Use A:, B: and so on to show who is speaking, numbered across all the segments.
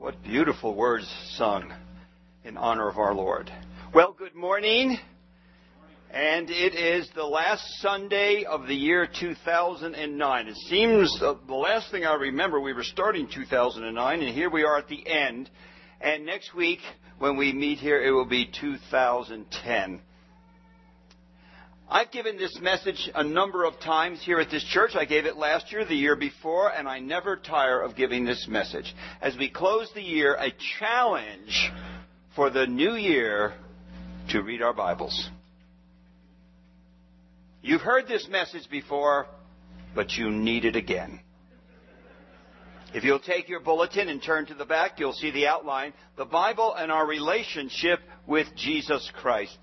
A: What beautiful words sung in honor of our Lord. Well, good morning. And it is the last Sunday of the year 2009. It seems the last thing I remember, we were starting 2009, and here we are at the end. And next week, when we meet here, it will be 2010. I've given this message a number of times here at this church. I gave it last year, the year before, and I never tire of giving this message. As we close the year, a challenge for the new year to read our Bibles. You've heard this message before, but you need it again. If you'll take your bulletin and turn to the back, you'll see the outline, the Bible and our relationship with Jesus Christ.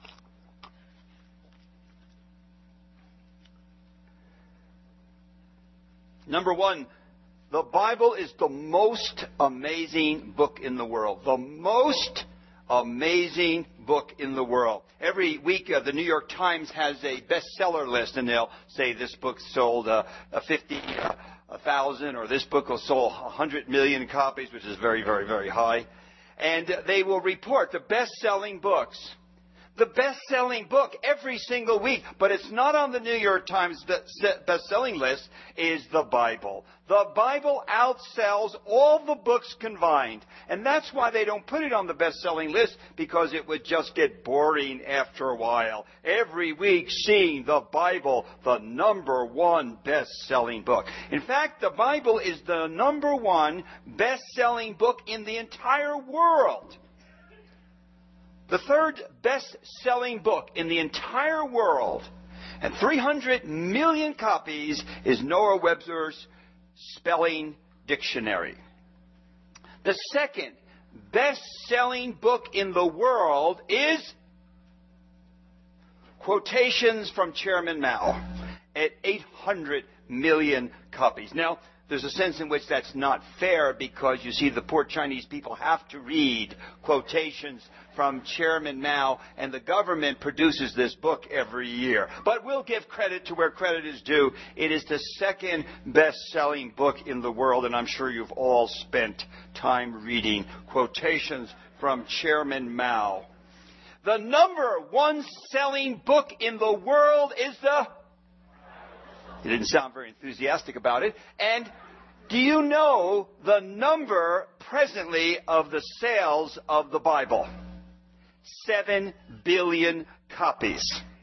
A: Number one, the Bible is the most amazing book in the world. The most amazing book in the world. Every week, the New York Times has a bestseller list, and they'll say this book sold 50,000, or this book will sold 100 million copies, which is very, very, very high. And they will report the best-selling books. The best-selling book every single week, but it's not on the New York Times best-selling list, is the Bible. The Bible outsells all the books combined. And that's why they don't put it on the best-selling list, because it would just get boring after a while. Every week seeing the Bible, the number one best-selling book. In fact, the Bible is the number one best-selling book in the entire world. The third best-selling book in the entire world, and 300 million copies, is Noah Webster's Spelling Dictionary. The second best-selling book in the world is Quotations from Chairman Mao, at 800 million copies. Now, there's a sense in which that's not fair, because, you see, the poor Chinese people have to read quotations from Chairman Mao, and the government produces this book every year. But we'll give credit to where credit is due. It is the second best-selling book in the world, and I'm sure you've all spent time reading Quotations from Chairman Mao. The number one selling book in the world is the... He didn't sound very enthusiastic about it. And do you know the number presently of the sales of the Bible? 7 billion copies.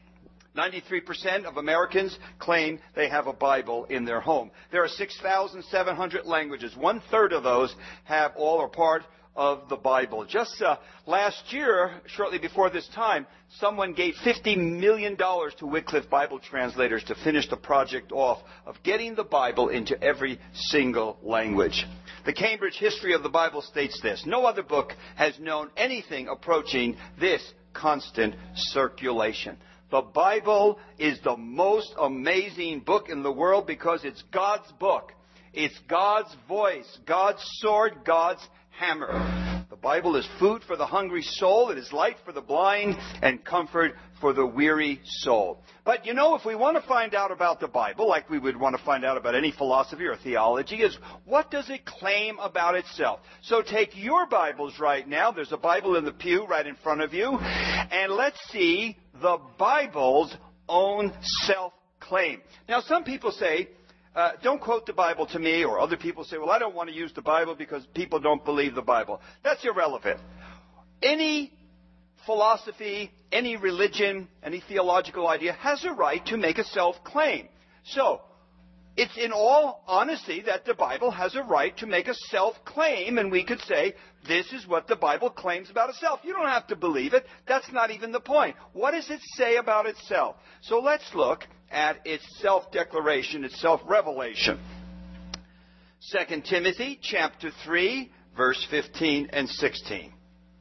A: 93% of Americans claim they have a Bible in their home. There are 6,700 languages. 1/3 of those have all or part of the Bible. Just last year, shortly before this time, someone gave $50 million to Wycliffe Bible translators to finish the project off of getting the Bible into every single language. The Cambridge History of the Bible states this: no other book has known anything approaching this constant circulation. The Bible is the most amazing book in the world because it's God's book. It's God's voice, God's sword, God's hammer. The Bible is food for the hungry soul. It is light for the blind and comfort for the weary soul. But you know, if we want to find out about the Bible, like we would want to find out about any philosophy or theology, is what does it claim about itself? So take your Bibles right now. There's a Bible in the pew right in front of you. And let's see the Bible's own self-claim. Now, some people say, don't quote the Bible to me, or other people say, well, I don't want to use the Bible because people don't believe the Bible. That's irrelevant. Any philosophy, any religion, any theological idea has a right to make a self-claim. So, it's in all honesty that the Bible has a right to make a self-claim, and we could say, this is what the Bible claims about itself. You don't have to believe it. That's not even the point. What does it say about itself? So let's look at its self-declaration, its self-revelation. 2 Timothy chapter 3, verse 15 and 16.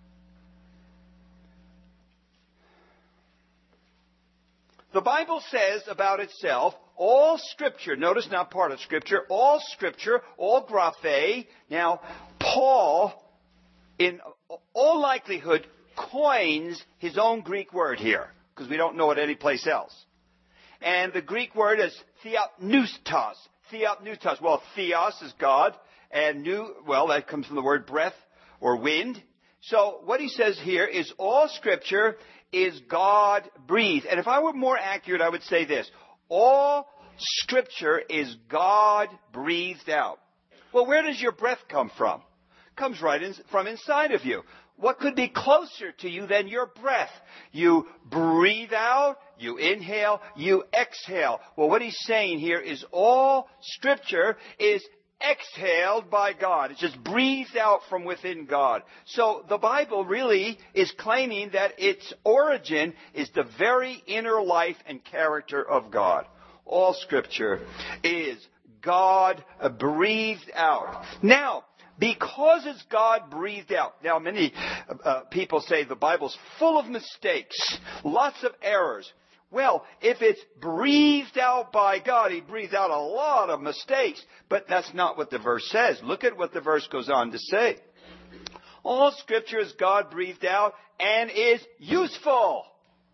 A: The Bible says about itself, all Scripture, notice now part of Scripture, all Scripture, all graphe. Now, Paul, in all likelihood, coins his own Greek word here, because we don't know it anyplace else. And the Greek word is theopneustos. Theopneustos. Well, theos is God, and that comes from the word breath or wind. So what he says here is all Scripture is God-breathed. And if I were more accurate, I would say this. All Scripture is God-breathed out. Well, where does your breath come from? It comes from inside of you. What could be closer to you than your breath? You breathe out, you inhale, you exhale. Well, what he's saying here is all Scripture is exhaled by God. It's just breathed out from within God. So the Bible really is claiming that its origin is the very inner life and character of God. All Scripture is God breathed out. Now, because it's God breathed out. Now, many people say the Bible's full of mistakes, lots of errors. Well, if it's breathed out by God, He breathed out a lot of mistakes. But that's not what the verse says. Look at what the verse goes on to say. All Scripture is God breathed out and is useful.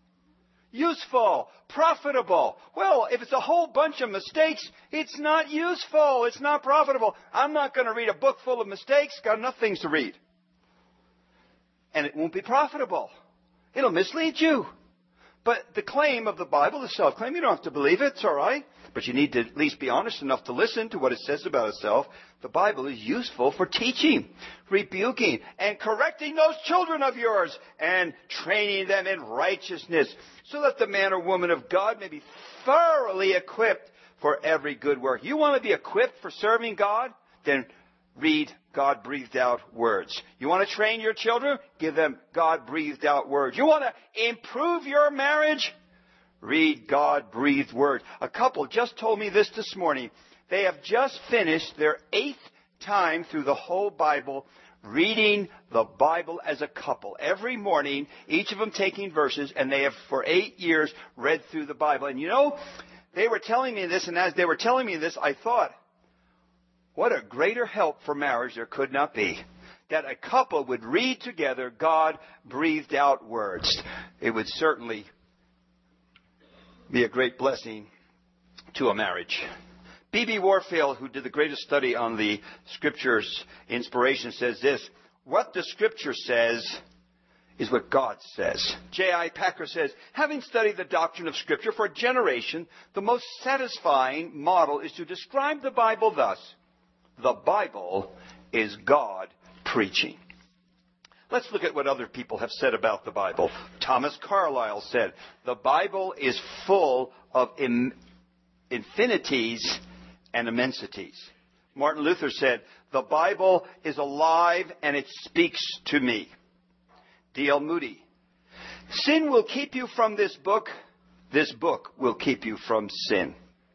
A: Useful. Profitable. Well, if it's a whole bunch of mistakes, it's not useful. It's not profitable. I'm not going to read a book full of mistakes. Got enough things to read. And it won't be profitable. It'll mislead you. But the claim of the Bible is self-claim. You don't have to believe it. It's all right. But you need to at least be honest enough to listen to what it says about itself. The Bible is useful for teaching, rebuking, and correcting those children of yours and training them in righteousness so that the man or woman of God may be thoroughly equipped for every good work. You want to be equipped for serving God? Then read God-breathed out words. You want to train your children? Give them God-breathed out words. You want to improve your marriage? Read God-breathed words. A couple just told me this morning. They have just finished their 8th time through the whole Bible, reading the Bible as a couple. Every morning, each of them taking verses, and they have for 8 years read through the Bible. And you know, they were telling me this, and as they were telling me this, I thought, what a greater help for marriage there could not be. That a couple would read together God-breathed out words. It would certainly be a great blessing to a marriage. B.B. Warfield, who did the greatest study on the Scripture's inspiration, says this: what the Scripture says is what God says. J.I. Packer says, having studied the doctrine of Scripture for a generation, the most satisfying model is to describe the Bible thus: the Bible is God preaching. Let's look at what other people have said about the Bible. Thomas Carlyle said, the Bible is full of infinities and immensities. Martin Luther said, the Bible is alive and it speaks to me. D.L. Moody, sin will keep you from this book will keep you from sin.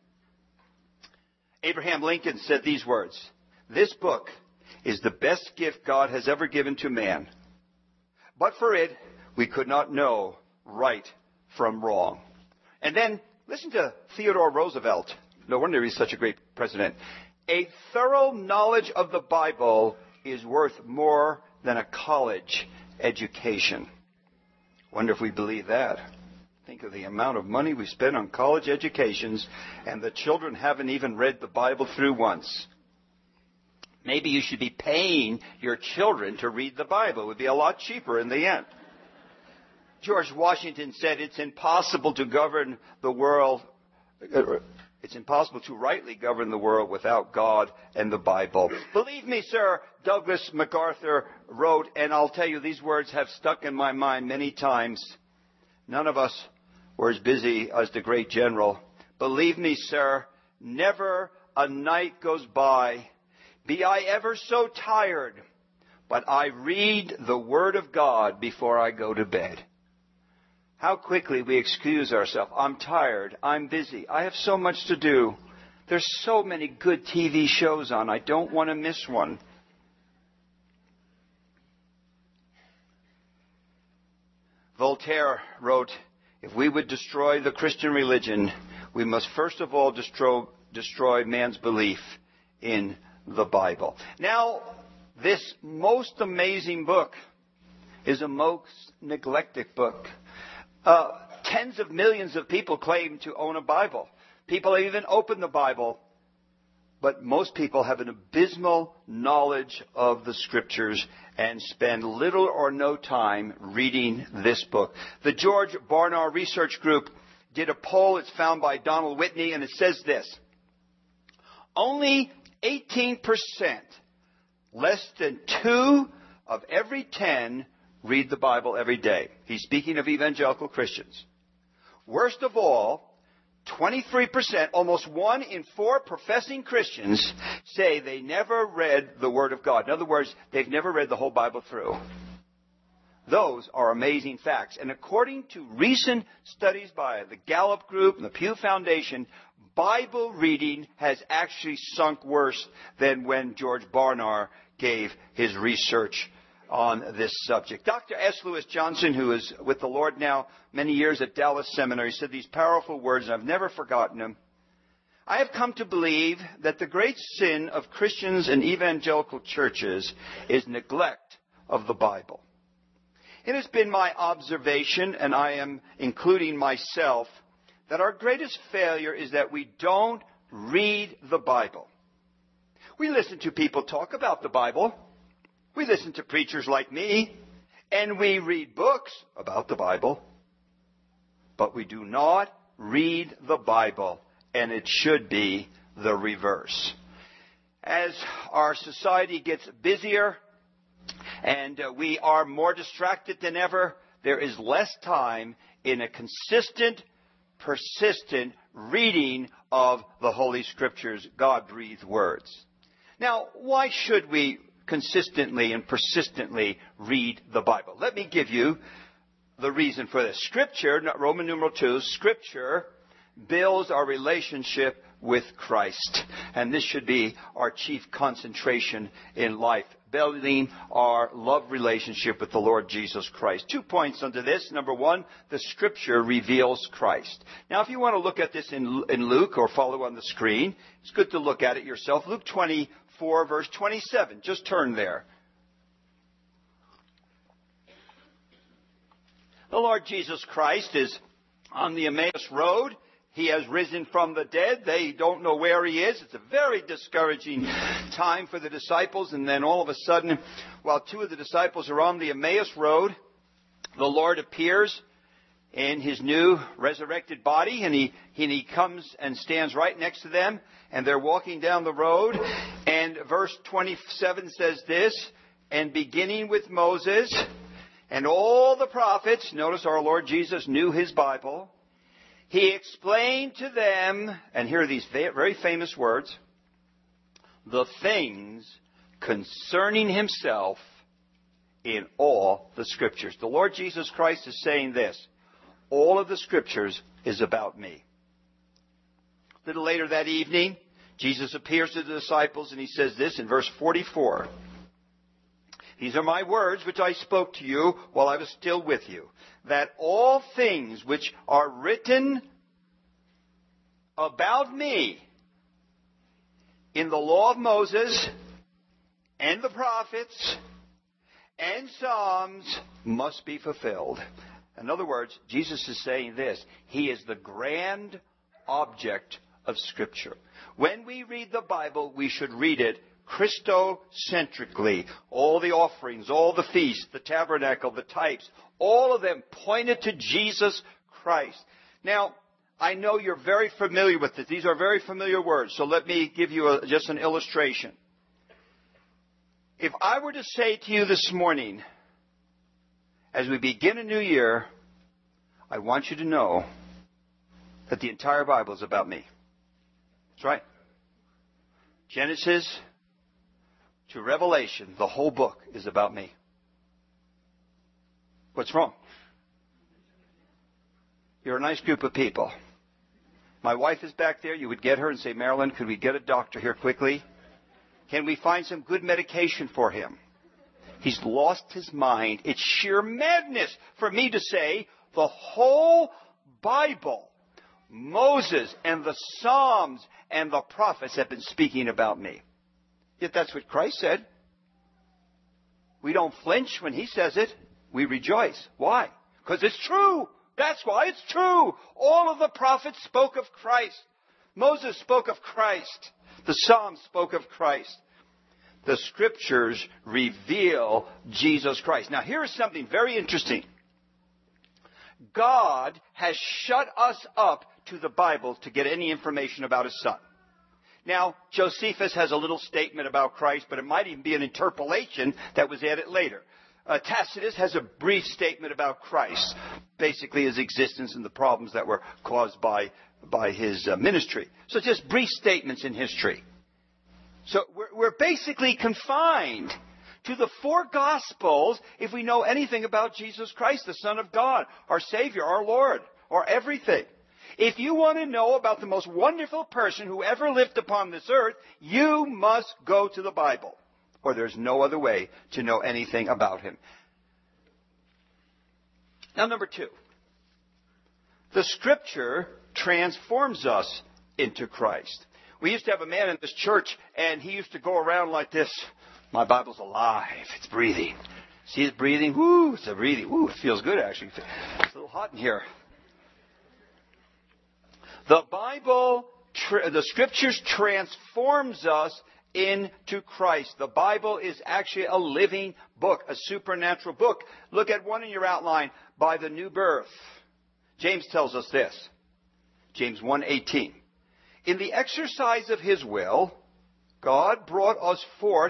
A: Abraham Lincoln said these words: this book is the best gift God has ever given to man. But for it, we could not know right from wrong. And then, listen to Theodore Roosevelt. No wonder he's such a great president. A thorough knowledge of the Bible is worth more than a college education. Wonder if we believe that. Think of the amount of money we spend on college educations, and the children haven't even read the Bible through once. Maybe you should be paying your children to read the Bible. It would be a lot cheaper in the end. George Washington said it's impossible to govern the world. It's impossible to rightly govern the world without God and the Bible. Believe me, sir, Douglas MacArthur wrote, and I'll tell you, these words have stuck in my mind many times. None of us were as busy as the great general. Believe me, sir, never a night goes by, be I ever so tired, but I read the Word of God before I go to bed. How quickly we excuse ourselves. I'm tired. I'm busy. I have so much to do. There's so many good TV shows on. I don't want to miss one. Voltaire wrote, if we would destroy the Christian religion, we must first of all destroy man's belief in the Bible. Now, this most amazing book is a most neglected book. Tens of millions of people claim to own a Bible. People even open the Bible but most people have an abysmal knowledge of the Scriptures and spend little or no time reading this book. The George Barna Research Group did a poll. It's found by Donald Whitney, and it says this: only 18%, less than 2 of every 10, read the Bible every day. He's speaking of evangelical Christians. Worst of all, 23%, almost 1 in 4 professing Christians say they never read the Word of God. In other words, they've never read the whole Bible through. Those are amazing facts. And according to recent studies by the Gallup Group and the Pew Foundation, Bible reading has actually sunk worse than when George Barnard gave his research on this subject. Dr. S. Lewis Johnson, who is with the Lord now many years at Dallas Seminary, said these powerful words, and I've never forgotten them. I have come to believe that the great sin of Christians and evangelical churches is neglect of the Bible. It has been my observation, and I am including myself, that our greatest failure is that we don't read the Bible. We listen to people talk about the Bible. We listen to preachers like me, and we read books about the Bible, but we do not read the Bible, and it should be the reverse. As our society gets busier and we are more distracted than ever, there is less time in a consistent, persistent reading of the Holy Scriptures, God-breathed words. Now, why should we consistently and persistently read the Bible? Let me give you the reason for this. Scripture, Roman numeral 2, Scripture builds our relationship with Christ. And this should be our chief concentration in life, building our love relationship with the Lord Jesus Christ. 2 points under this. Number 1, the Scripture reveals Christ. Now, if you want to look at this in Luke or follow on the screen, it's good to look at it yourself. Luke 24, verse 27. Just turn there. The Lord Jesus Christ is on the Emmaus Road. He has risen from the dead. They don't know where he is. It's a very discouraging time for the disciples. And then all of a sudden, while 2 of the disciples are on the Emmaus Road, the Lord appears in his new resurrected body, and he comes and stands right next to them, and they're walking down the road. And verse 27 says this: and beginning with Moses and all the prophets, notice our Lord Jesus knew his Bible, he explained to them, and here are these very famous words, the things concerning himself in all the Scriptures. The Lord Jesus Christ is saying this: all of the Scriptures is about me. A little later that evening, Jesus appears to the disciples, and he says this in verse 44. These are my words which I spoke to you while I was still with you, that all things which are written about me in the law of Moses and the prophets and Psalms must be fulfilled. In other words, Jesus is saying this: he is the grand object of Scripture. When we read the Bible, we should read it Christocentrically. All the offerings, all the feasts, the tabernacle, the types, all of them pointed to Jesus Christ. Now, I know you're very familiar with this. These are very familiar words, so let me give you just an illustration. If I were to say to you this morning, as we begin a new year, I want you to know that the entire Bible is about me. That's right. Genesis to Revelation, the whole book is about me. What's wrong? You're a nice group of people. My wife is back there. You would get her and say, Marilyn, could we get a doctor here quickly? Can we find some good medication for him? He's lost his mind. It's sheer madness for me to say the whole Bible, Moses and the Psalms and the prophets have been speaking about me. Yet that's what Christ said. We don't flinch when he says it. We rejoice. Why? Because it's true. That's why it's true. All of the prophets spoke of Christ. Moses spoke of Christ. The Psalms spoke of Christ. The Scriptures reveal Jesus Christ. Now, here is something very interesting. God has shut us up to the Bible to get any information about His Son. Now, Josephus has a little statement about Christ, but it might even be an interpolation that was added later. Tacitus has a brief statement about Christ, basically His existence and the problems that were caused by His ministry. So just brief statements in history. So we're basically confined to the four Gospels if we know anything about Jesus Christ, the Son of God, our Savior, our Lord, our everything. If you want to know about the most wonderful person who ever lived upon this earth, you must go to the Bible, or there's no other way to know anything about Him. Now, number two, the Scripture transforms us into Christ. We used to have a man in this church, and he used to go around like this. My Bible's alive. It's breathing. See it breathing? Woo, it's breathing. Woo, it feels good, actually. It's a little hot in here. The Bible, the Scriptures transforms us into Christ. The Bible is actually a living book, a supernatural book. Look at one in your outline, by the new birth. James tells us this. James 1:18. In the exercise of His will, God brought us forth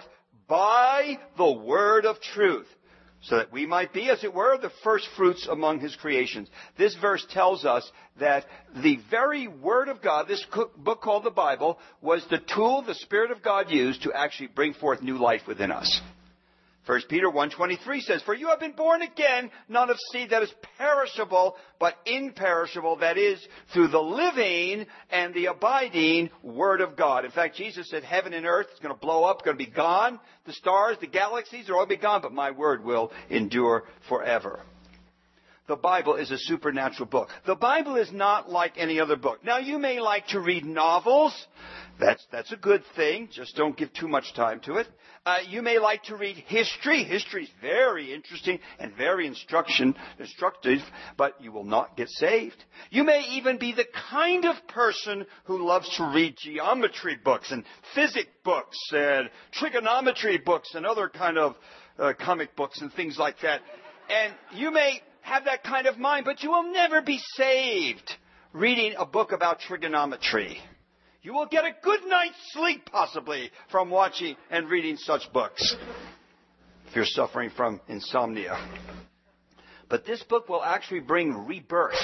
A: by the word of truth, so that we might be, as it were, the first fruits among His creations. This verse tells us that the very Word of God, this book called the Bible, was the tool the Spirit of God used to actually bring forth new life within us. 1 Peter 1:23 says, For you have been born again, not of seed that is perishable, but imperishable, that is, through the living and the abiding Word of God. In fact, Jesus said, heaven and earth is going to blow up, going to be gone. The stars, the galaxies are all be gone, but my Word will endure forever. The Bible is a supernatural book. The Bible is not like any other book. Now, you may like to read novels. That's a good thing. Just don't give too much time to it. You may like to read history. History is very interesting and very instructive, but you will not get saved. You may even be the kind of person who loves to read geometry books and physics books and trigonometry books and other kind of comic books and things like that. And you may have that kind of mind, but you will never be saved reading a book about trigonometry. You will get a good night's sleep, possibly, from watching and reading such books, if you're suffering from insomnia. But this book will actually bring rebirth.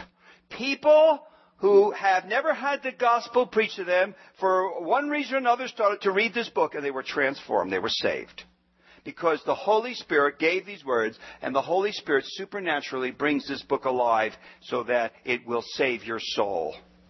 A: People who have never had the gospel preached to them, for one reason or another, started to read this book, and they were transformed. They were saved. Because the Holy Spirit gave these words, and the Holy Spirit supernaturally brings this book alive so that it will save your soul.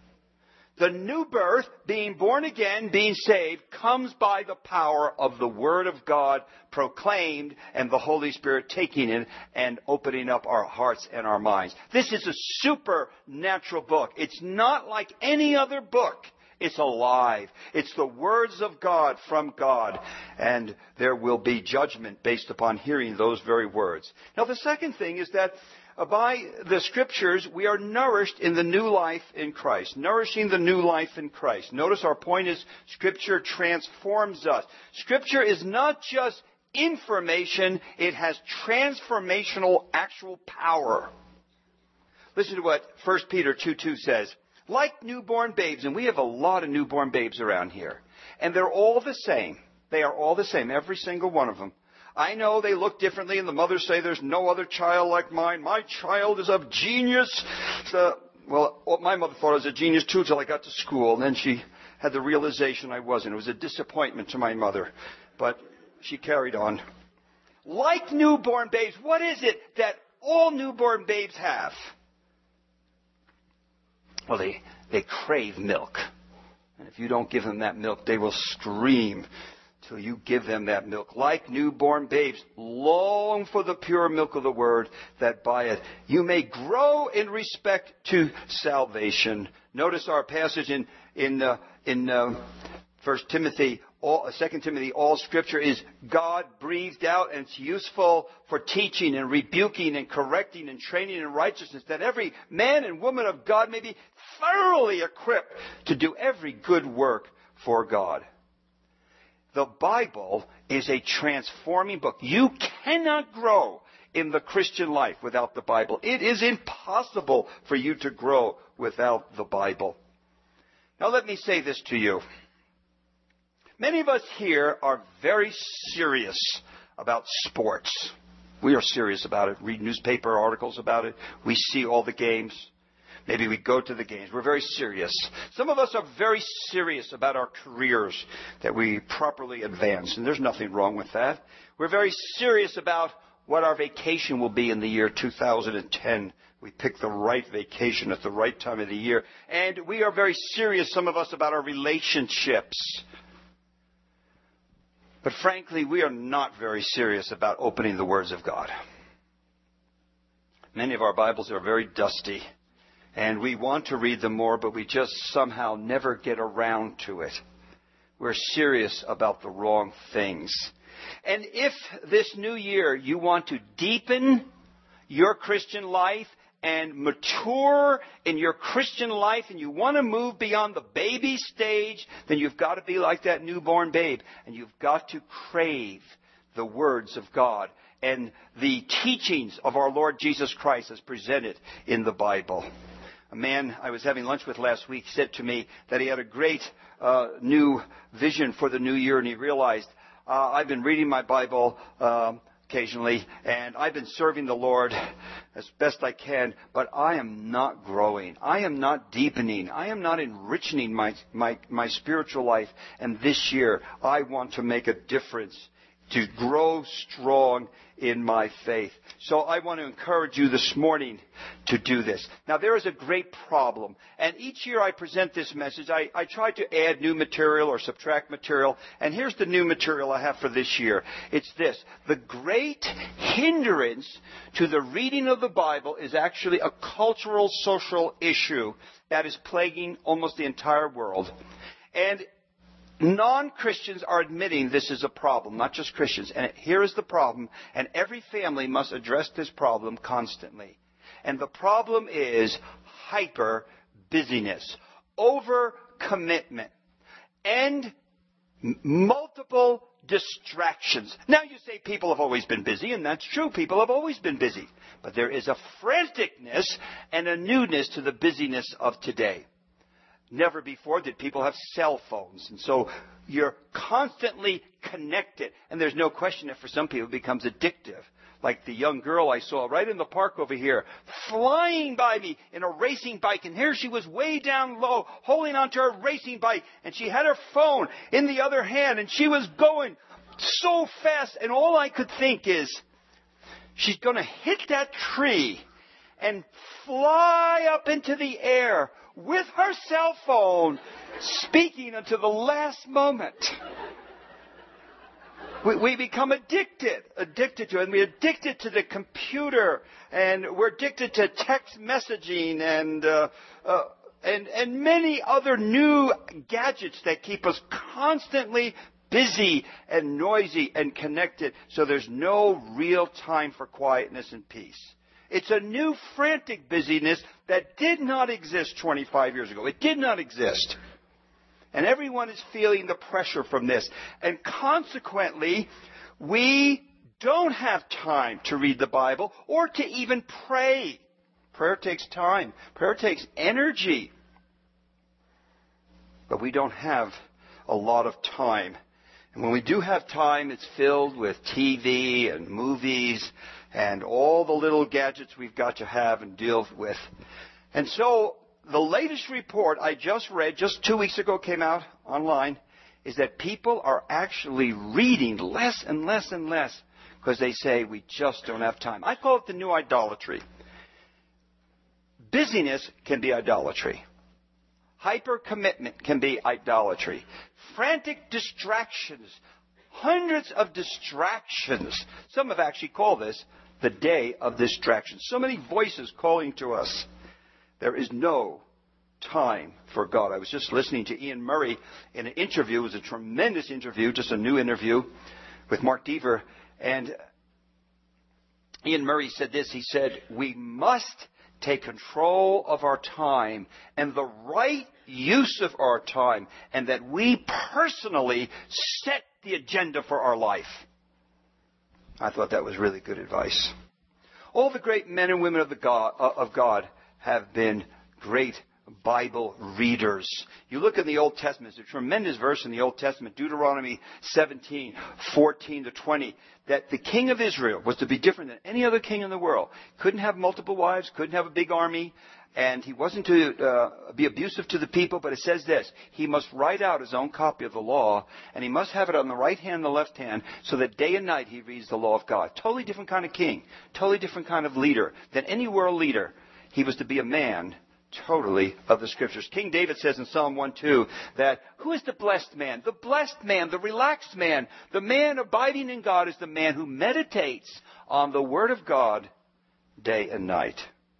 A: The new birth, being born again, being saved, comes by the power of the Word of God proclaimed and the Holy Spirit taking it and opening up our hearts and our minds. This is a supernatural book. It's not like any other book. It's alive. It's the words of God from God. And there will be judgment based upon hearing those very words. Now, the second thing is that by the Scriptures, we are nourished in the new life in Christ. Nourishing the new life in Christ. Notice our point is Scripture transforms us. Scripture is not just information. It has transformational actual power. Listen to what 1 Peter 2:2 says. Like newborn babes, and we have a lot of newborn babes around here. And they're all the same. They are all the same, every single one of them. I know they look differently, and the mothers say there's no other child like mine. My child is of genius. Well, my mother thought I was a genius too until I got to school, and then she had the realization I wasn't. It was a disappointment to my mother, but she carried on. Like newborn babes, what is it that all newborn babes have? Well, they crave milk. And if you don't give them that milk, they will scream till you give them that milk. Like newborn babes, long for the pure milk of the Word, that by it you may grow in respect to salvation. Notice our passage in 1 Timothy. 2 Timothy, all Scripture is God breathed out, and it's useful for teaching and rebuking and correcting and training in righteousness, that every man and woman of God may be thoroughly equipped to do every good work for God. The Bible is a transforming book. You cannot grow in the Christian life without the Bible. It is impossible for you to grow without the Bible. Now let me say this to you. Many of us here are very serious about sports. We are serious about it. Read newspaper articles about it. We see all the games. Maybe we go to the games. We're very serious. Some of us are very serious about our careers, that we properly advance. And there's nothing wrong with that. We're very serious about what our vacation will be in the year 2010. We pick the right vacation at the right time of the year. And we are very serious, some of us, about our relationships. But frankly, we are not very serious about opening the words of God. Many of our Bibles are very dusty, and we want to read them more, but we just somehow never get around to it. We're serious about the wrong things. And if this new year you want to deepen your Christian life and mature in your Christian life, and you want to move beyond the baby stage, then you've got to be like that newborn babe. And you've got to crave the words of God and the teachings of our Lord Jesus Christ as presented in the Bible. A man I was having lunch with last week said to me that he had a great new vision for the new year, and he realized, I've been reading my Bible occasionally, and I've been serving the Lord as best I can, but I am not growing. I am not deepening. I am not enriching my spiritual life. And this year, I want to make a difference, to grow strong in my faith. So I want to encourage you this morning to do this. Now, there is a great problem. And each year I present this message, I try to add new material or subtract material. And here's the new material I have for this year. It's this. The great hindrance to the reading of the Bible is actually a cultural, social issue that is plaguing almost the entire world. And non-Christians are admitting this is a problem, not just Christians. And here is the problem, and every family must address this problem constantly. And the problem is hyper-busyness, over-commitment, and multiple distractions. Now you say people have always been busy, and that's true. People have always been busy. But there is a franticness and a newness to the busyness of today. Never before did people have cell phones. And so you're constantly connected. And there's no question that for some people it becomes addictive. Like the young girl I saw right in the park over here, flying by me in a racing bike. And here she was way down low, holding onto her racing bike. And she had her phone in the other hand. And she was going so fast. And all I could think is, she's going to hit that tree and fly up into the air with her cell phone, speaking until the last moment. We become addicted to it, and we're addicted to the computer, and we're addicted to text messaging and many other new gadgets that keep us constantly busy and noisy and connected, so there's no real time for quietness and peace. It's a new frantic busyness that did not exist 25 years ago. It did not exist. And everyone is feeling the pressure from this. And consequently, we don't have time to read the Bible or to even pray. Prayer takes time. Prayer takes energy. But we don't have a lot of time. And when we do have time, it's filled with TV and movies and all the little gadgets we've got to have and deal with. And so the latest report I just read, just 2 weeks ago, came out online, is that people are actually reading less and less and less because they say we just don't have time. I call it the new idolatry. Busyness can be idolatry. Hyper-commitment can be idolatry. Frantic distractions, hundreds of distractions. Some have actually called this the day of distractions. So many voices calling to us. There is no time for God. I was just listening to Ian Murray in an interview. It was a tremendous interview, just a new interview with Mark Deaver. And Ian Murray said this. He said, we must take control of our time and the right use of our time, and that we personally set the agenda for our life. I thought that was really good advice. All the great men and women of God have been great Bible readers. You look in the Old Testament, there's a tremendous verse in the Old Testament, Deuteronomy 17:14-20, that the king of Israel was to be different than any other king in the world. Couldn't have multiple wives, couldn't have a big army, and he wasn't to be abusive to the people, but it says this: he must write out his own copy of the law, and he must have it on the right hand and the left hand, so that day and night he reads the law of God. Totally different kind of king, totally different kind of leader than any world leader. He was to be a man totally of the Scriptures. King David says in Psalm 1:2 that who is the blessed man? The blessed man, the relaxed man, the man abiding in God is the man who meditates on the Word of God day and night.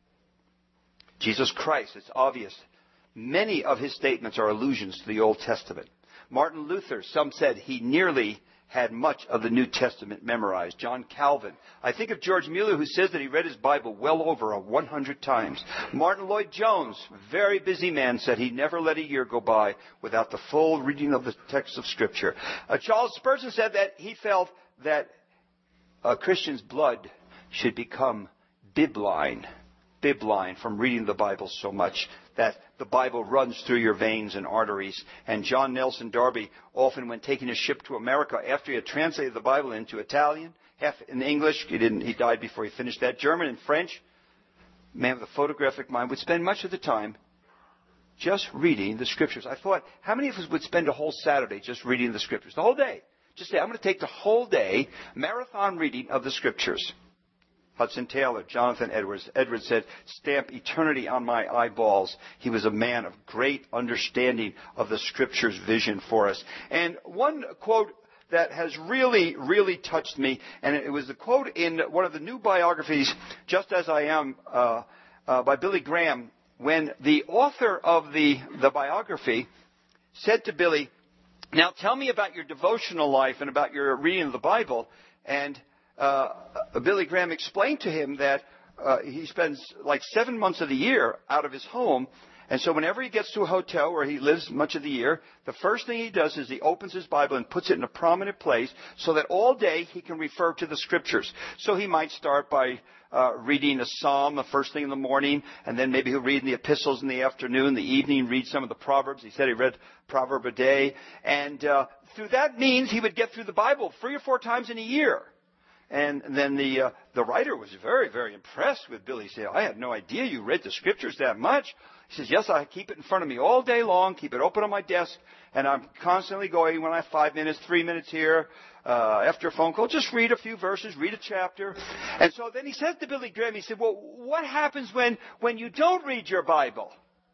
A: Jesus Christ, it's obvious. Many of his statements are allusions to the Old Testament. Martin Luther, some said he nearly had much of the New Testament memorized. John Calvin. I think of George Mueller, who says that he read his Bible well over 100 times. Martin Lloyd-Jones, very busy man, said he never let a year go by without the full reading of the text of Scripture. Charles Spurgeon said that he felt that a Christian's blood should become bibline from reading the Bible so much that the Bible runs through your veins and arteries. And John Nelson Darby, often when taking a ship to America, after he had translated the Bible into Italian, half in English, he died before he finished that, German and French, man with a photographic mind, would spend much of the time just reading the Scriptures. I thought, how many of us would spend a whole Saturday just reading the Scriptures? The whole day. Just say, I'm going to take the whole day, marathon reading of the Scriptures. Hudson Taylor, Jonathan Edwards. Edwards said, stamp eternity on my eyeballs. He was a man of great understanding of the Scripture's vision for us. And one quote that has really, really touched me, and it was the quote in one of the new biographies, Just As I Am, by Billy Graham, when the author of the biography said to Billy, now tell me about your devotional life and about your reading of the Bible. And Billy Graham explained to him that he spends like 7 months of the year out of his home. And so whenever he gets to a hotel where he lives much of the year, the first thing he does is he opens his Bible and puts it in a prominent place so that all day he can refer to the Scriptures. So he might start by reading a psalm the first thing in the morning, and then maybe he'll read in the epistles in the afternoon, the evening, read some of the Proverbs. He said he read a proverb a day. And through that means he would get through the Bible 3 or 4 times in a year. And then the writer was very, very impressed with Billy. He said, I had no idea you read the Scriptures that much. He says, yes, I keep it in front of me all day long, keep it open on my desk, and I'm constantly going when I have 5 minutes, 3 minutes here, after a phone call, just read a few verses, read a chapter. And so then he says to Billy Graham, he said, well, what happens when you don't read your Bible?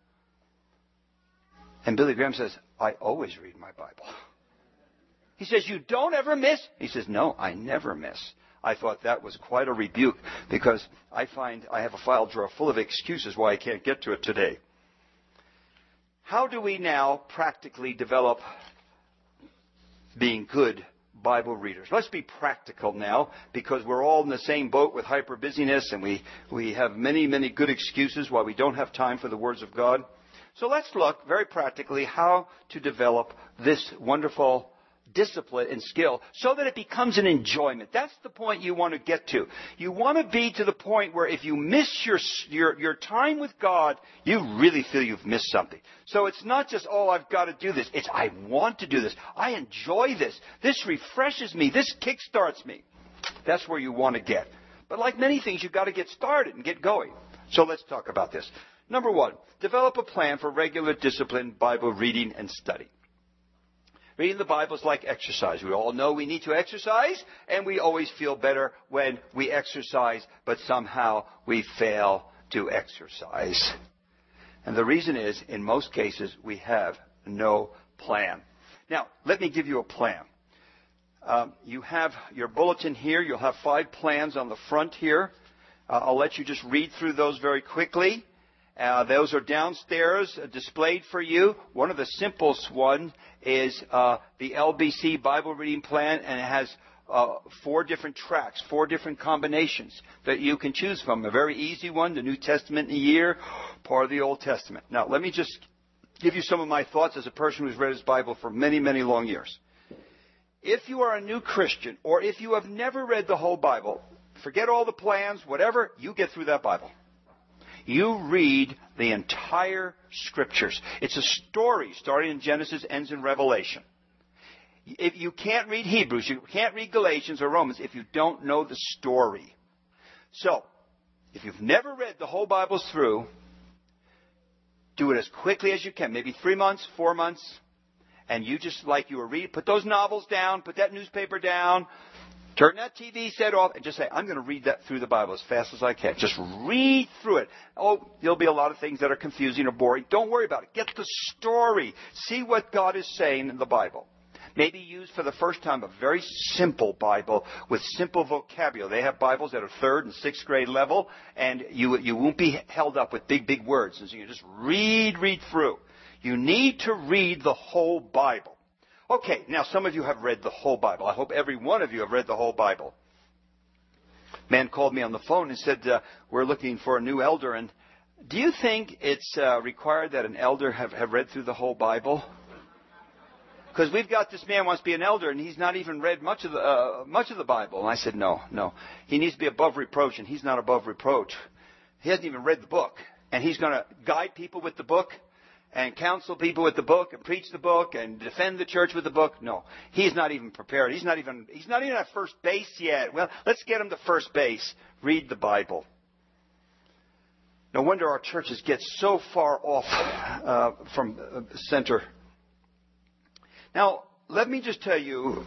A: And Billy Graham says, I always read my Bible. He says, you don't ever miss? He says, no, I never miss. I thought that was quite a rebuke because I find I have a file drawer full of excuses why I can't get to it today. How do we now practically develop being good Bible readers? Let's be practical now because we're all in the same boat with hyper busyness and we have many, many good excuses why we don't have time for the words of God. So let's look very practically how to develop this wonderful discipline and skill so that it becomes an enjoyment. That's the point you want to get to. You want to be to the point where if you miss your time with God, you really feel you've missed something. So it's not just, oh, I've got to do this. It's, I want to do this. I enjoy this. This refreshes me. This kickstarts me. That's where you want to get. But like many things, you've got to get started and get going. So let's talk about this. Number 1, develop a plan for regular disciplined Bible reading and study. Reading the Bible is like exercise. We all know we need to exercise, and we always feel better when we exercise, but somehow we fail to exercise. And the reason is, in most cases, we have no plan. Now, let me give you a plan. You have your bulletin here. You'll have 5 plans on the front here. I'll let you just read through those very quickly. Those are downstairs displayed for you. One of the simplest ones is the LBC Bible Reading Plan, and it has 4 different tracks, 4 different combinations that you can choose from. A very easy one, the New Testament in a year, part of the Old Testament. Now, let me just give you some of my thoughts as a person who's read his Bible for many, many long years. If you are a new Christian, or if you have never read the whole Bible, forget all the plans, whatever, you get through that Bible. You read the entire Scriptures. It's a story starting in Genesis, ends in Revelation. If you can't read Hebrews, you can't read Galatians or Romans if you don't know the story. So, if you've never read the whole Bible through, do it as quickly as you can. Maybe 3 months, 4 months, and you just like you were reading, put those novels down, put that newspaper down, turn that TV set off, and just say, I'm going to read that through the Bible as fast as I can. Just read through it. Oh, there'll be a lot of things that are confusing or boring. Don't worry about it. Get the story. See what God is saying in the Bible. Maybe use for the first time a very simple Bible with simple vocabulary. They have Bibles at a 3rd and 6th grade level, and you won't be held up with big, big words. And so you just read through. You need to read the whole Bible. Okay, now some of you have read the whole Bible. I hope every one of you have read the whole Bible. A man called me on the phone and said, we're looking for a new elder, and do you think it's required that an elder have read through the whole Bible? Because we've got this man wants to be an elder, and he's not even read much of the Bible. And I said, no. He needs to be above reproach, and he's not above reproach. He hasn't even read the book. And he's going to guide people with the book, and counsel people with the book, and preach the book, and defend the church with the book. No. He's not even prepared. He's not even at first base yet. Well, let's get him to first base. Read the Bible. No wonder our churches get so far off from center. Now, let me just tell you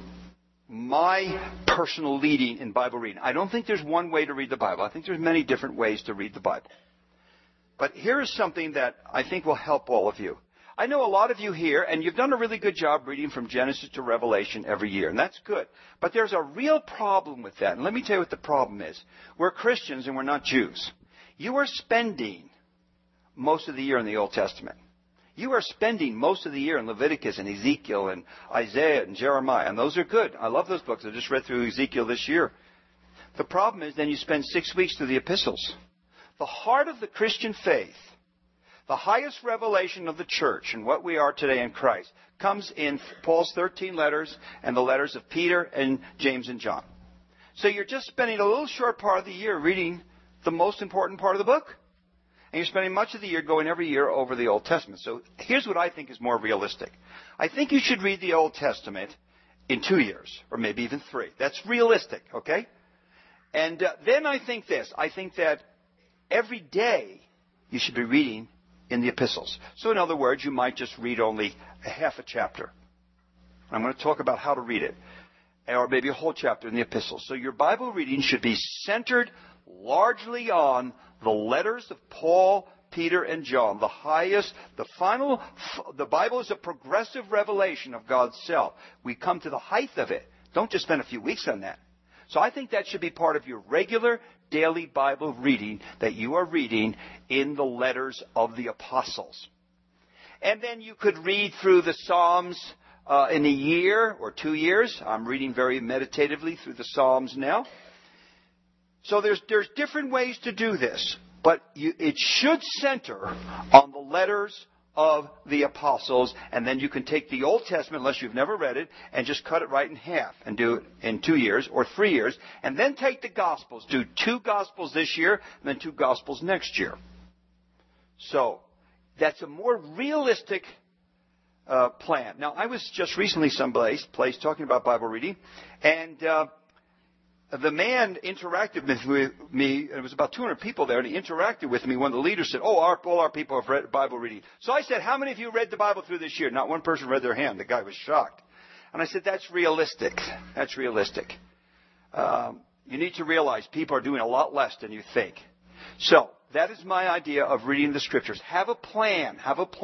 A: my personal leading in Bible reading. I don't think there's one way to read the Bible. I think there's many different ways to read the Bible. But here is something that I think will help all of you. I know a lot of you here, and you've done a really good job reading from Genesis to Revelation every year, and that's good. But there's a real problem with that, and let me tell you what the problem is. We're Christians and we're not Jews. You are spending most of the year in the Old Testament. You are spending most of the year in Leviticus and Ezekiel and Isaiah and Jeremiah, and those are good. I love those books. I just read through Ezekiel this year. The problem is then you spend 6 weeks through the epistles. The heart of the Christian faith, the highest revelation of the church and what we are today in Christ, comes in Paul's 13 letters and the letters of Peter and James and John. So you're just spending a little short part of the year reading the most important part of the book. And you're spending much of the year going every year over the Old Testament. So here's what I think is more realistic. I think you should read the Old Testament in 2 years, or maybe even 3. That's realistic, okay? And then I think this. I think that every day you should be reading in the epistles. So in other words, you might just read only a half a chapter. I'm going to talk about how to read it. Or maybe a whole chapter in the epistles. So your Bible reading should be centered largely on the letters of Paul, Peter, and John. The Bible is a progressive revelation of God's self. We come to the height of it. Don't just spend a few weeks on that. So I think that should be part of your regular daily Bible reading that you are reading in the letters of the apostles. And then you could read through the Psalms in a year or 2 years. I'm reading very meditatively through the Psalms now. So there's different ways to do this, but it should center on the letters of the apostles, and then you can take the Old Testament, unless you've never read it, and just cut it right in half and do it in 2 years or 3 years, and then take the Gospels, do 2 Gospels this year, and then 2 Gospels next year. So that's a more realistic plan. Now, I was just recently someplace talking about Bible reading, and the man interacted with me. It was about 200 people there, and he interacted with me. One of the leaders said, all our people have read Bible reading. So I said, how many of you read the Bible through this year? Not one person read their hand. The guy was shocked. And I said, that's realistic. That's realistic. You need to realize people are doing a lot less than you think. So that is my idea of reading the Scriptures. Have a plan,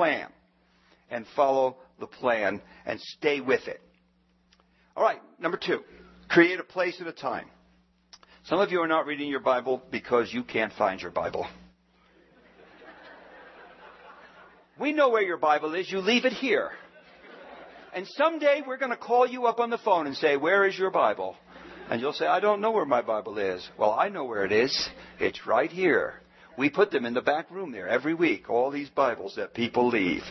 A: and follow the plan, and stay with it. All right, number 2, create a place and a time. Some of you are not reading your Bible because you can't find your Bible. We know where your Bible is. You leave it here. And someday we're going to call you up on the phone and say, where is your Bible? And you'll say, I don't know where my Bible is. Well, I know where it is. It's right here. We put them in the back room there every week, all these Bibles that people leave.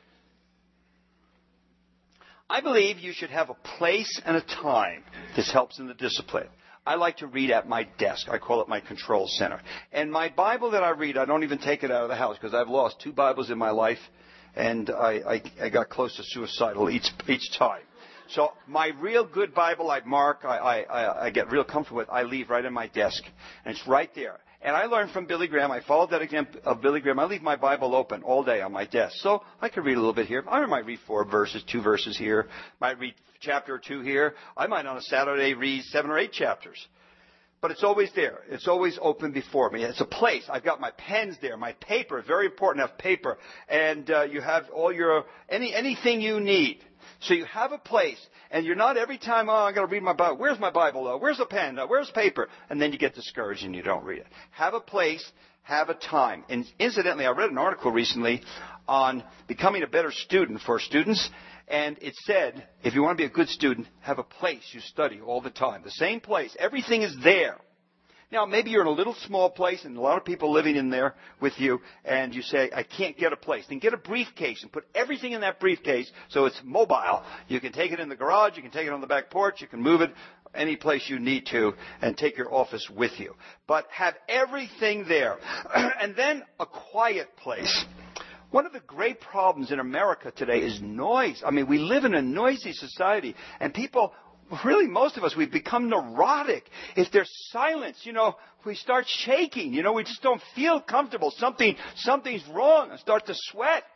A: I believe you should have a place and a time. This helps in the discipline. I like to read at my desk. I call it my control center. And my Bible that I read, I don't even take it out of the house because I've lost 2 Bibles in my life, and I got close to suicidal each time. So my real good Bible I mark, I get real comfortable with, I leave right on my desk. And it's right there. And I learned from Billy Graham. I followed that example of Billy Graham. I leave my Bible open all day on my desk. So I could read a little bit here. I might read 4 verses, 2 verses here. Might read a chapter or 2 here. I might on a Saturday read 7 or 8 chapters. But it's always there. It's always open before me. It's a place. I've got my pens there, my paper. Very important to have paper. And you have all your, anything you need. So you have a place, and you're not every time, I'm going to read my Bible. Where's my Bible? Where's the pen? Where's paper? And then you get discouraged and you don't read it. Have a place, have a time. And incidentally, I read an article recently on becoming a better student for students, and it said, if you want to be a good student, have a place you study all the time. The same place. Everything is there. Now, maybe you're in a little small place and a lot of people living in there with you, and you say, I can't get a place. Then get a briefcase and put everything in that briefcase so it's mobile. You can take it in the garage, you can take it on the back porch, you can move it any place you need to, and take your office with you. But have everything there. And then a quiet place. One of the great problems in America today is noise. I mean, we live in a noisy society, and people... Really, most of us, we've become neurotic. If there's silence, we start shaking. We just don't feel comfortable. Something's wrong. I start to sweat.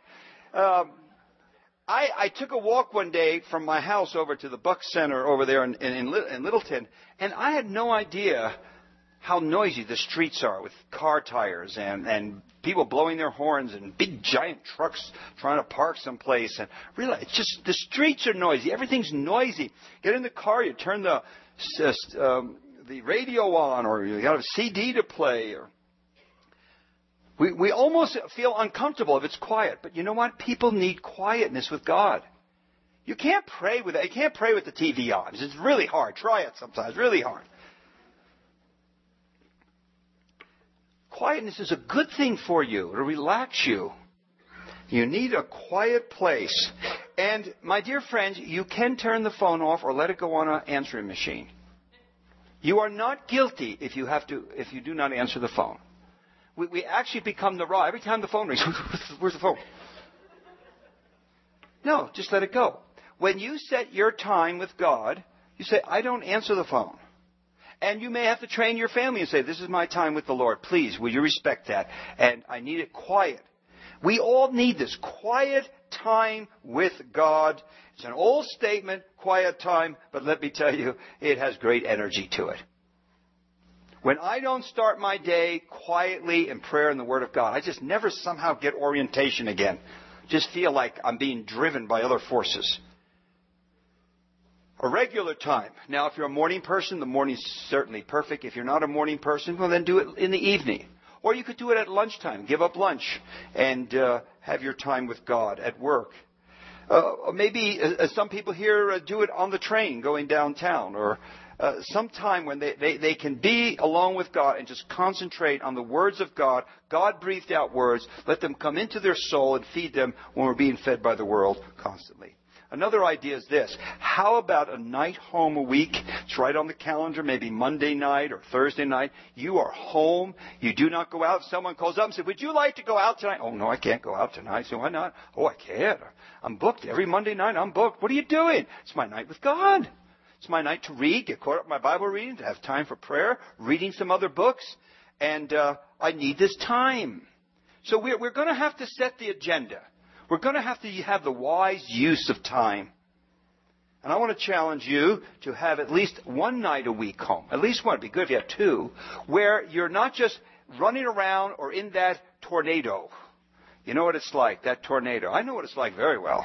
A: I took a walk one day from my house over to the Buck Center over there in Littleton, and I had no idea how noisy the streets are with car tires and people blowing their horns and big giant trucks trying to park someplace. And really, it's just the streets are noisy. Everything's noisy. Get in the car, you turn the radio on, or you got a CD to play. Or we almost feel uncomfortable if it's quiet. But you know what? People need quietness with God. You can't pray with the TV on. It's really hard. Try it sometimes. Really hard. Quietness is a good thing for you to relax you. You need a quiet place. And my dear friends, you can turn the phone off or let it go on an answering machine. You are not guilty if you do not answer the phone. We actually become the raw. Every time the phone rings, where's the phone? No, just let it go. When you set your time with God, you say, I don't answer the phone. And you may have to train your family and say, this is my time with the Lord. Please, will you respect that? And I need it quiet. We all need this quiet time with God. It's an old statement, quiet time, but let me tell you, it has great energy to it. When I don't start my day quietly in prayer and the Word of God, I just never somehow get orientation again. Just feel like I'm being driven by other forces. A regular time. Now, if you're a morning person, the morning's certainly perfect. If you're not a morning person, well, then do it in the evening. Or you could do it at lunchtime. Give up lunch and have your time with God at work. Maybe some people here do it on the train going downtown, or some time when they can be alone with God and just concentrate on the words of God. God breathed out words. Let them come into their soul and feed them when we're being fed by the world constantly. Another idea is this. How about a night home a week? It's right on the calendar, maybe Monday night or Thursday night. You are home. You do not go out. Someone calls up and says, would you like to go out tonight? Oh, no, I can't go out tonight. So why not? Oh, I can't. I'm booked. Every Monday night I'm booked. What are you doing? It's my night with God. It's my night to read, get caught up in my Bible reading, to have time for prayer, reading some other books. And I need this time. So we're going to have to set the agenda. We're going to have the wise use of time. And I want to challenge you to have at least one night a week home. At least one. It'd be good if you have 2. Where you're not just running around or in that tornado. You know what it's like, that tornado. I know what it's like very well.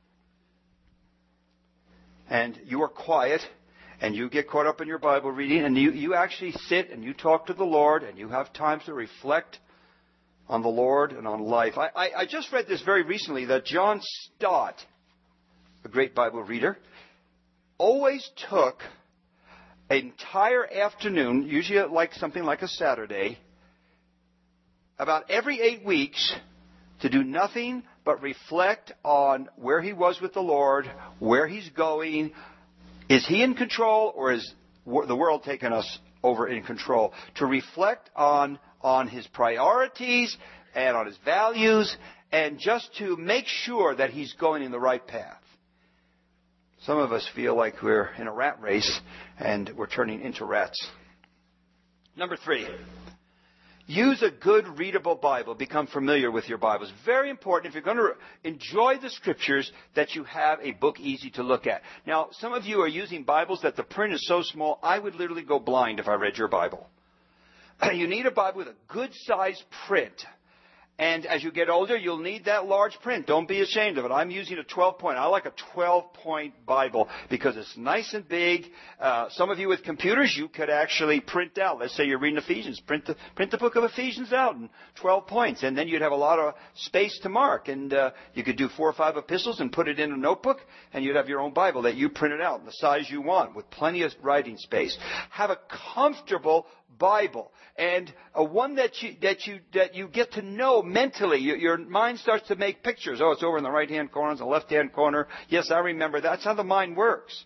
A: And you are quiet. And you get caught up in your Bible reading. And you actually sit and you talk to the Lord. And you have time to reflect on the Lord and on life. I just read this very recently that John Stott, a great Bible reader, always took an entire afternoon, usually like something like a Saturday, about every 8 weeks, to do nothing but reflect on where he was with the Lord, where he's going. Is he in control, or is the world taking us over in control? To reflect on his priorities and on his values, and just to make sure that he's going in the right path. Some of us feel like we're in a rat race and we're turning into rats. Number 3, use a good readable Bible. Become familiar with your Bible. It's very important, if you're going to enjoy the Scriptures, that you have a book easy to look at. Now, some of you are using Bibles that the print is so small, I would literally go blind if I read your Bible. You need a Bible with a good size print. And as you get older, you'll need that large print. Don't be ashamed of it. I'm using a 12-point. I like a 12-point Bible because it's nice and big. Some of you with computers, you could actually print out. Let's say you're reading Ephesians. Print the book of Ephesians out in 12 points. And then you'd have a lot of space to mark. And you could do 4 or 5 epistles and put it in a notebook. And you'd have your own Bible that you printed out in the size you want with plenty of writing space. Have a comfortable Bible, and one that you get to know mentally. Your mind starts to make pictures. Oh, it's over in the right-hand corner, it's the left-hand corner. Yes, I remember. That's how the mind works.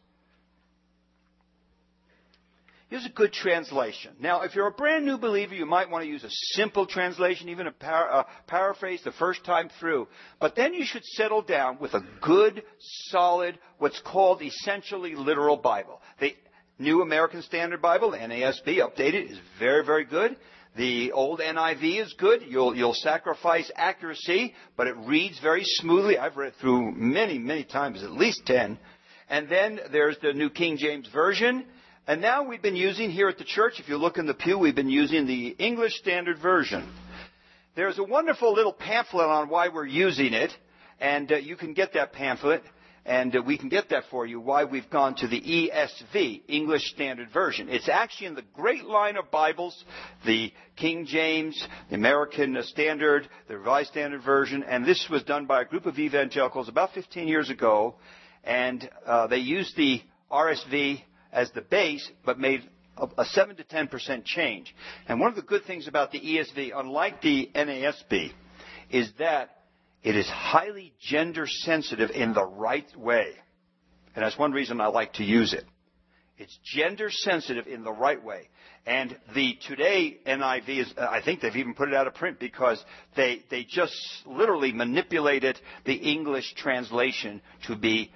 A: Here's a good translation. Now, if you're a brand new believer, you might want to use a simple translation, even a paraphrase the first time through. But then you should settle down with a good, solid, what's called essentially literal Bible. The New American Standard Bible, the NASB, updated, is very, very good. The old NIV is good. You'll sacrifice accuracy, but it reads very smoothly. I've read through many, many times, at least 10. And then there's the New King James Version. And now we've been using here at the church, if you look in the pew, we've been using the English Standard Version. There's a wonderful little pamphlet on why we're using it, and you can get that pamphlet. And we can get that for you, why we've gone to the ESV, English Standard Version. It's actually in the great line of Bibles, the King James, the American Standard, the Revised Standard Version. And this was done by a group of evangelicals about 15 years ago. And they used the RSV as the base, but made a 7 to 10% change. And one of the good things about the ESV, unlike the NASB, is that it is highly gender sensitive in the right way. And that's one reason I like to use it. It's gender sensitive in the right way. And the today NIV is, I think they've even put it out of print because they just literally manipulated the English translation to be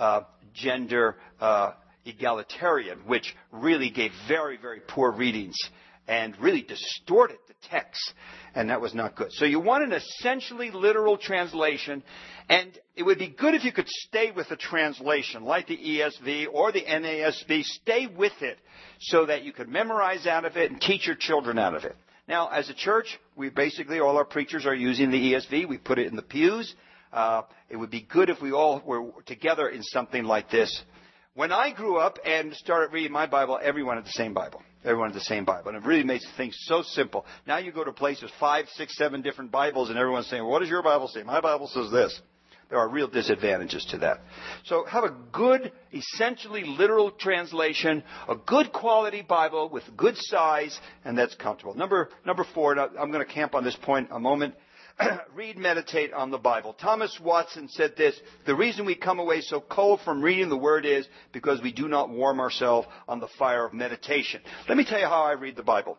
A: gender egalitarian, which really gave very, very poor readings and really distorted the text. And that was not good. So you want an essentially literal translation. And it would be good if you could stay with the translation, like the ESV or the NASB. Stay with it so that you could memorize out of it and teach your children out of it. Now, as a church, we basically, all our preachers are using the ESV. We put it in the pews. It would be good if we all were together in something like this. When I grew up and started reading my Bible, everyone had the same Bible. Everyone had the same Bible. And it really makes things so simple. Now you go to places, 5, 6, 7 different Bibles, and everyone's saying, well, what does your Bible say? My Bible says this. There are real disadvantages to that. So have a good, essentially literal translation, a good quality Bible with good size, and that's comfortable. Number 4, and I'm going to camp on this point a moment. Read, meditate on the Bible. Thomas Watson said this: the reason we come away so cold from reading the Word is because we do not warm ourselves on the fire of meditation. Let me tell you how I read the Bible.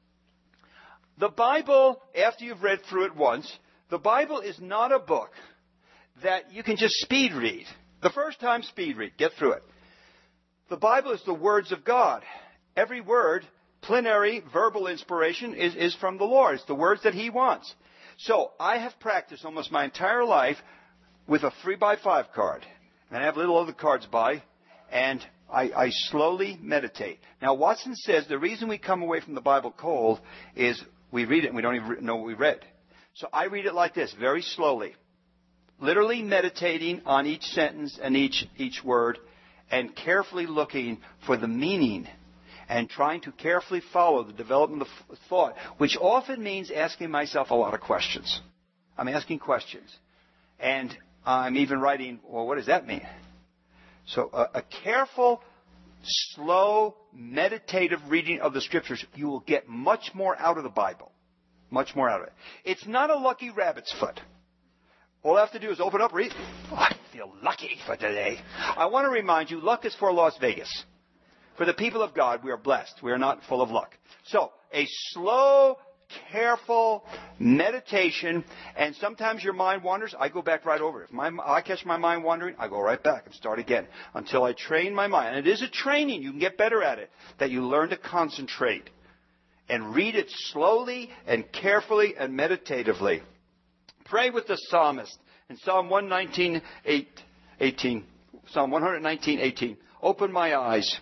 A: The Bible, after you've read through it once, the Bible is not a book that you can just speed read. The first time, speed read. Get through it. The Bible is the words of God. Every word, plenary, verbal inspiration, is from the Lord. It's the words that He wants. So I have practiced almost my entire life with a 3x5 card. And I have little other cards by, and I slowly meditate. Now, Watson says the reason we come away from the Bible cold is we read it and we don't even know what we read. So I read it like this, very slowly. Literally meditating on each sentence and each word, and carefully looking for the meaning and trying to carefully follow the development of thought, which often means asking myself a lot of questions. I'm asking questions. And I'm even writing, well, what does that mean? So a careful, slow, meditative reading of the Scriptures, you will get much more out of the Bible. Much more out of it. It's not a lucky rabbit's foot. All I have to do is open up, read. Oh, I feel lucky for today. I want to remind you, luck is for Las Vegas. For the people of God, we are blessed. We are not full of luck. So, a slow, careful meditation, and sometimes your mind wanders. I go back right over it. If I catch my mind wandering, I go right back and start again until I train my mind. And it is a training. You can get better at it, that you learn to concentrate and read it slowly and carefully and meditatively. Pray with the psalmist in Psalm 119:18. Psalm 119:18. Open my eyes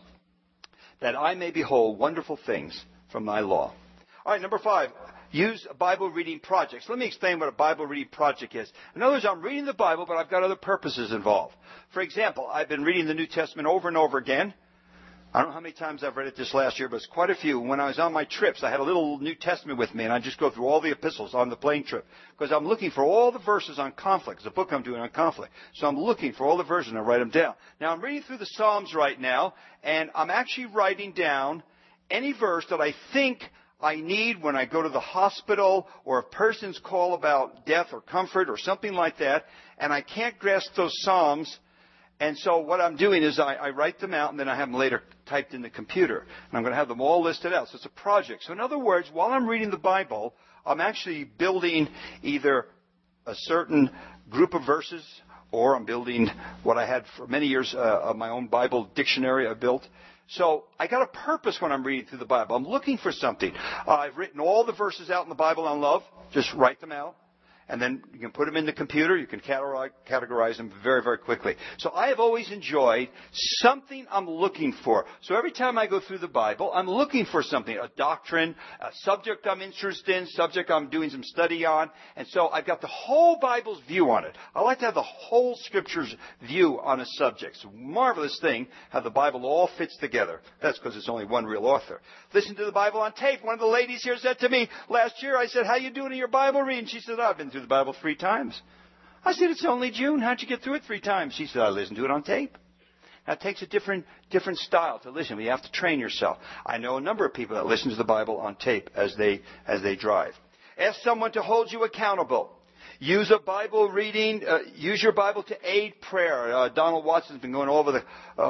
A: that I may behold wonderful things from thy law. All right, number 5. Use Bible reading projects. Let me explain what a Bible reading project is. In other words, I'm reading the Bible, but I've got other purposes involved. For example, I've been reading the New Testament over and over again. I don't know how many times I've read it this last year, but it's quite a few. When I was on my trips, I had a little New Testament with me, and I just go through all the epistles on the plane trip. Because I'm looking for all the verses on conflict. It's a book I'm doing on conflict. So I'm looking for all the verses, and I write them down. Now, I'm reading through the Psalms right now, and I'm actually writing down any verse that I think I need when I go to the hospital, or a person's call about death or comfort or something like that, and I can't grasp those Psalms. And so what I'm doing is I write them out, and then I have them later typed in the computer. And I'm going to have them all listed out. So it's a project. So in other words, while I'm reading the Bible, I'm actually building either a certain group of verses, or I'm building what I had for many years of my own Bible dictionary I built. So I got a purpose when I'm reading through the Bible. I'm looking for something. I've written all the verses out in the Bible on love. Just write them out. And then you can put them in the computer. You can categorize them very, very quickly. So I have always enjoyed something I'm looking for. So every time I go through the Bible, I'm looking for something, a doctrine, a subject I'm interested in, subject I'm doing some study on. And so I've got the whole Bible's view on it. I like to have the whole Scripture's view on a subject. It's a marvelous thing how the Bible all fits together. That's because it's only one real author. Listen to the Bible on tape. One of the ladies here said to me last year, I said, how you doing in your Bible reading? She said, I've been through the Bible 3 times. I said, it's only June. How'd you get through it 3 times? She said, I listened to it on tape. Now, it takes a different style to listen. You have to train yourself. I know a number of people that listen to the Bible on tape as they drive. Ask someone to hold you accountable. Use a Bible reading. Use your Bible to aid prayer. Donald Watson's been going all over the...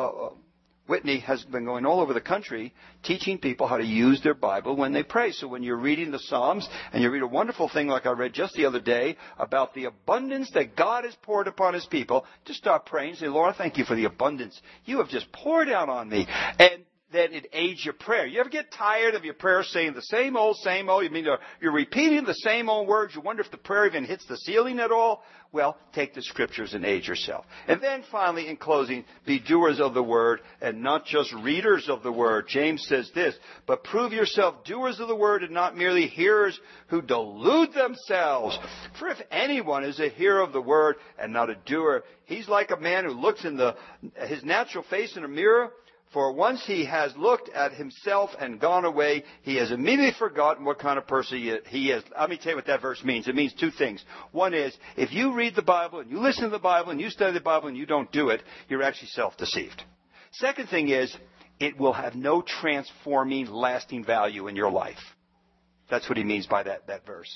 A: Whitney has been going all over the country teaching people how to use their Bible when they pray. So when you're reading the Psalms and you read a wonderful thing like I read just the other day about the abundance that God has poured upon His people, just start praying and say, Lord, thank you for the abundance you have just poured out on me. And then it aids your prayer. You ever get tired of your prayer saying the same old? You mean you're repeating the same old words? You wonder if the prayer even hits the ceiling at all? Well, take the Scriptures and aid yourself. And then finally, in closing, be doers of the Word and not just readers of the Word. James says this, but prove yourself doers of the Word and not merely hearers who delude themselves. For if anyone is a hearer of the Word and not a doer, he's like a man who looks in his natural face in a mirror. For once he has looked at himself and gone away, he has immediately forgotten what kind of person he is. Let me tell you what that verse means. It means 2 things. One is, if you read the Bible and you listen to the Bible and you study the Bible and you don't do it, you're actually self-deceived. Second thing is, it will have no transforming, lasting value in your life. That's what he means by that verse.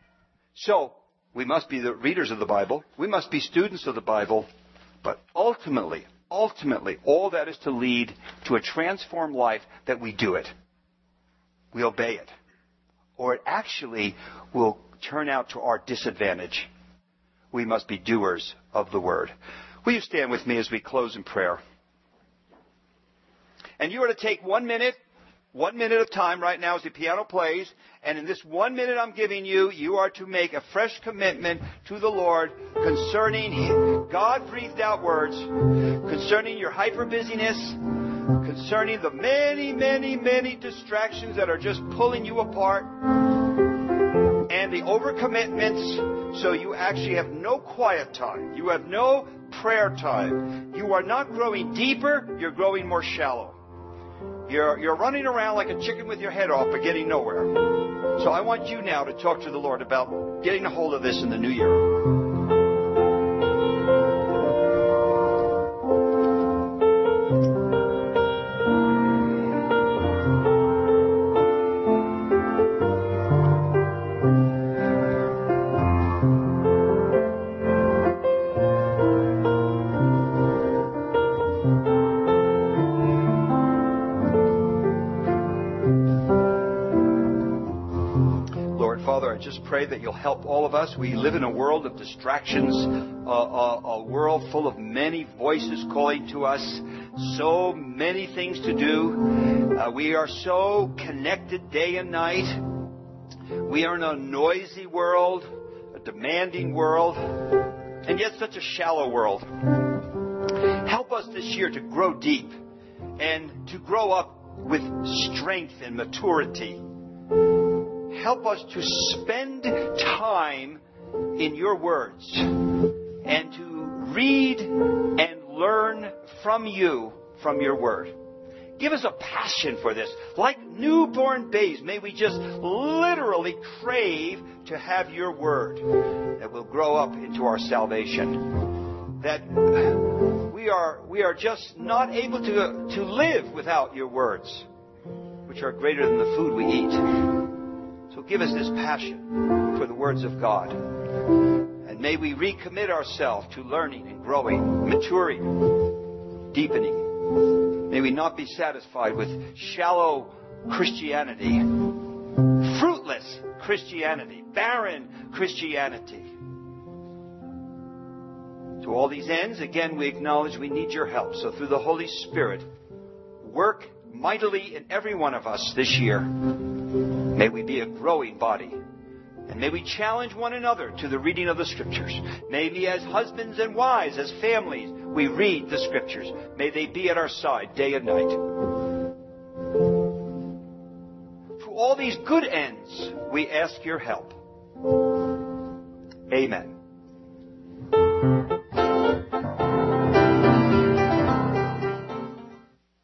A: So, we must be the readers of the Bible. We must be students of the Bible. But ultimately, all that is to lead to a transformed life that we do it. We obey it. Or it actually will turn out to our disadvantage. We must be doers of the Word. Will you stand with me as we close in prayer? And you are to take 1 minute of time right now as the piano plays. And in this 1 minute I'm giving you, you are to make a fresh commitment to the Lord concerning God-breathed out words, concerning your hyper-busyness, concerning the many, many, many distractions that are just pulling you apart, and the overcommitments, so you actually have no quiet time. You have no prayer time. You are not growing deeper, you're growing more shallow. You're running around like a chicken with your head off, but getting nowhere. So I want you now to talk to the Lord about getting a hold of this in the new year. I just pray that you'll help all of us. We live in a world of distractions, a world full of many voices calling to us, so many things to do. We are so connected day and night. We are in a noisy world, a demanding world, and yet such a shallow world. Help us this year to grow deep and to grow up with strength and maturity. Help us to spend time in your words and to read and learn from you, from your word. Give us a passion for this. Like newborn babes, may we just literally crave to have your word that will grow up into our salvation. That we are just not able to live without your words, which are greater than the food we eat. So give us this passion for the words of God. And may we recommit ourselves to learning and growing, maturing, deepening. May we not be satisfied with shallow Christianity, fruitless Christianity, barren Christianity. To all these ends, again, we acknowledge we need your help. So through the Holy Spirit, work mightily in every one of us this year. May we be a growing body. And may we challenge one another to the reading of the Scriptures. May we, as husbands and wives, as families, we read the Scriptures. May they be at our side day and night. For all these good ends, we ask your help. Amen.